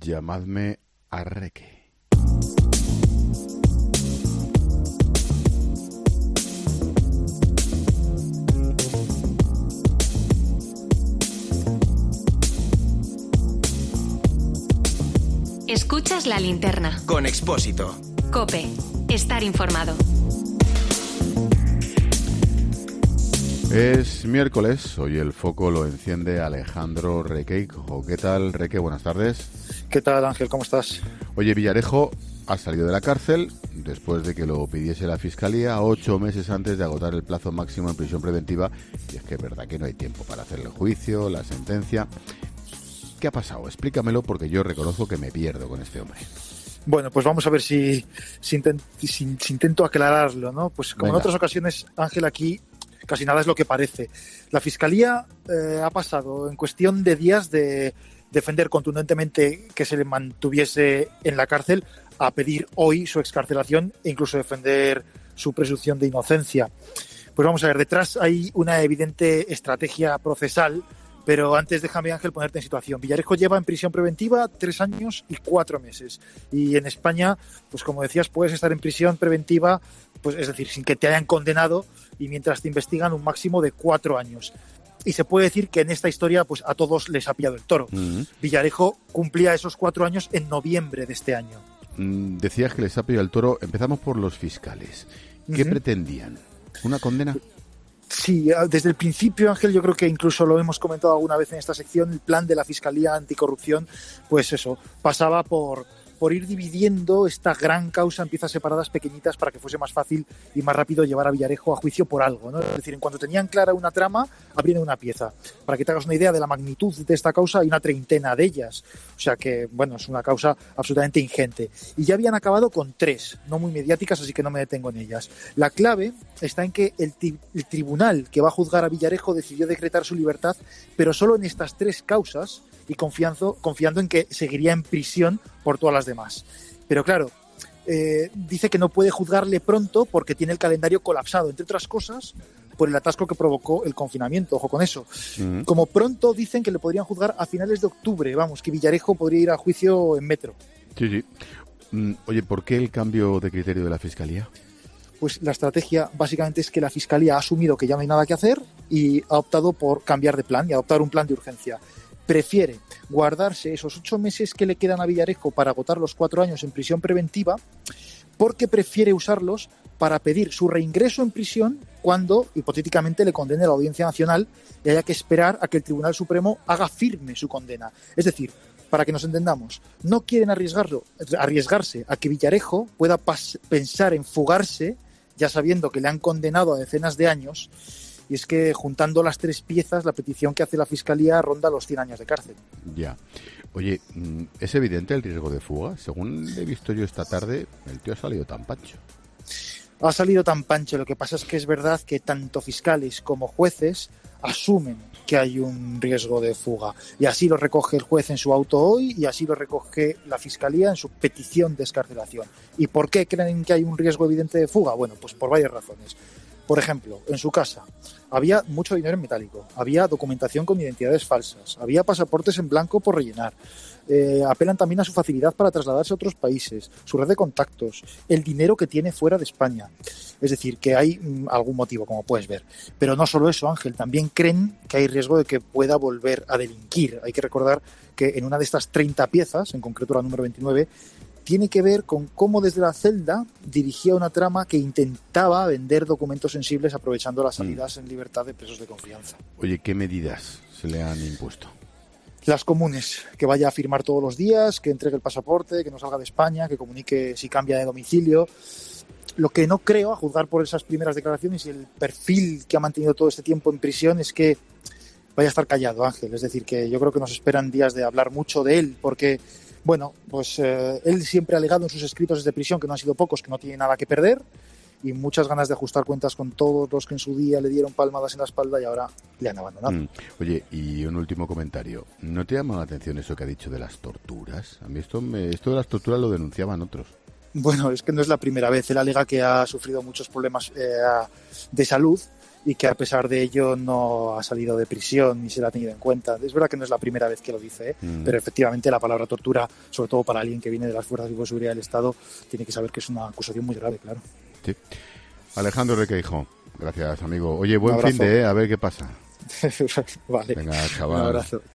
Llamadme Arreque. Escuchas La Linterna. Con Expósito. COPE. Estar informado. Es miércoles, hoy el foco lo enciende Alejandro Requeijo. ¿Qué tal, Reque? Buenas tardes. ¿Qué tal, Ángel? ¿Cómo estás? Oye, Villarejo ha salido de la cárcel después de que lo pidiese la Fiscalía 8 meses antes de agotar el plazo máximo en prisión preventiva. Y es que es verdad que no hay tiempo para hacer el juicio, la sentencia. ¿Qué ha pasado? Explícamelo, porque yo reconozco que me pierdo con este hombre. Bueno, pues vamos a ver si intento aclararlo, ¿no? Pues como en otras ocasiones, Ángel, aquí casi nada es lo que parece. La Fiscalía ha pasado en cuestión de días de defender contundentemente que se le mantuviese en la cárcel a pedir hoy su excarcelación e incluso defender su presunción de inocencia. Pues vamos a ver, detrás hay una evidente estrategia procesal. Pero antes déjame, Ángel, ponerte en situación. Villarejo lleva en prisión preventiva 3 años y 4 meses. Y en España, pues como decías, puedes estar en prisión preventiva, pues es decir, sin que te hayan condenado y mientras te investigan un máximo de 4 años. Y se puede decir que en esta historia pues a todos les ha pillado el toro. Villarejo cumplía esos 4 años en noviembre de este año. Decías que les ha pillado el toro. Empezamos por los fiscales. ¿Qué pretendían? ¿Una condena? Sí, desde el principio, Ángel, yo creo que incluso lo hemos comentado alguna vez en esta sección, el plan de la Fiscalía Anticorrupción, pues eso, pasaba por ir dividiendo esta gran causa en piezas separadas pequeñitas para que fuese más fácil y más rápido llevar a Villarejo a juicio por algo, ¿no? Es decir, en cuanto tenían clara una trama, abrían una pieza. Para que te hagas una idea de la magnitud de esta causa, hay una 30 de ellas. O sea que, bueno, es una causa absolutamente ingente. Y ya habían acabado con 3, no muy mediáticas, así que no me detengo en ellas. La clave está en que el tribunal que va a juzgar a Villarejo decidió decretar su libertad, pero solo en estas 3 causas, y confiando en que seguiría en prisión por todas las demás. Pero claro, dice que no puede juzgarle pronto porque tiene el calendario colapsado, entre otras cosas, por el atasco que provocó el confinamiento. Ojo con eso. Como pronto dicen que le podrían juzgar a finales de octubre, vamos, que Villarejo podría ir a juicio en metro. Sí. Oye, ¿por qué el cambio de criterio de la Fiscalía? Pues la estrategia básicamente es que la Fiscalía ha asumido que ya no hay nada que hacer y ha optado por cambiar de plan y adoptar un plan de urgencia. Prefiere guardarse esos 8 meses que le quedan a Villarejo para agotar los 4 años en prisión preventiva, porque prefiere usarlos para pedir su reingreso en prisión cuando hipotéticamente le condene la Audiencia Nacional y haya que esperar a que el Tribunal Supremo haga firme su condena. Es decir, para que nos entendamos, no quieren arriesgarse a que Villarejo pueda pensar en fugarse, ya sabiendo que le han condenado a decenas de años. Y es que juntando las 3 piezas, la petición que hace la Fiscalía ronda los 100 años de cárcel. Ya. Oye, ¿es evidente el riesgo de fuga? Según he visto yo esta tarde, el tío ha salido tan pancho. Ha salido tan pancho. Lo que pasa es que es verdad que tanto fiscales como jueces asumen que hay un riesgo de fuga. Y así lo recoge el juez en su auto hoy y así lo recoge la Fiscalía en su petición de excarcelación. ¿Y por qué creen que hay un riesgo evidente de fuga? Bueno, pues por varias razones. Por ejemplo, en su casa había mucho dinero en metálico, había documentación con identidades falsas, había pasaportes en blanco por rellenar. Apelan también a su facilidad para trasladarse a otros países, su red de contactos, el dinero que tiene fuera de España. Es decir, que hay algún motivo, como puedes ver. Pero no solo eso, Ángel, también creen que hay riesgo de que pueda volver a delinquir. Hay que recordar que en una de estas 30 piezas, en concreto la número 29, tiene que ver con cómo desde la celda dirigía una trama que intentaba vender documentos sensibles aprovechando las salidas en libertad de presos de confianza. Oye, ¿qué medidas se le han impuesto? Las comunes, que vaya a firmar todos los días, que entregue el pasaporte, que no salga de España, que comunique si cambia de domicilio. Lo que no creo, a juzgar por esas primeras declaraciones y el perfil que ha mantenido todo este tiempo en prisión, es que vaya a estar callado, Ángel. Es decir, que yo creo que nos esperan días de hablar mucho de él, porque bueno, pues él siempre ha alegado en sus escritos desde prisión, que no han sido pocos, que no tiene nada que perder y muchas ganas de ajustar cuentas con todos los que en su día le dieron palmadas en la espalda y ahora le han abandonado. Oye, y un último comentario. ¿No te llama la atención eso que ha dicho de las torturas? A mí esto de las torturas lo denunciaban otros. Bueno, es que no es la primera vez. Él alega que ha sufrido muchos problemas de salud y que a pesar de ello no ha salido de prisión ni se la ha tenido en cuenta. Es verdad que no es la primera vez que lo dice, pero efectivamente la palabra tortura, sobre todo para alguien que viene de las fuerzas de seguridad del Estado, tiene que saber que es una acusación muy grave, claro. Sí. Alejandro Requeijo, gracias, amigo. Oye, buen fin de, a ver qué pasa. Vale. Venga, chaval. Un abrazo.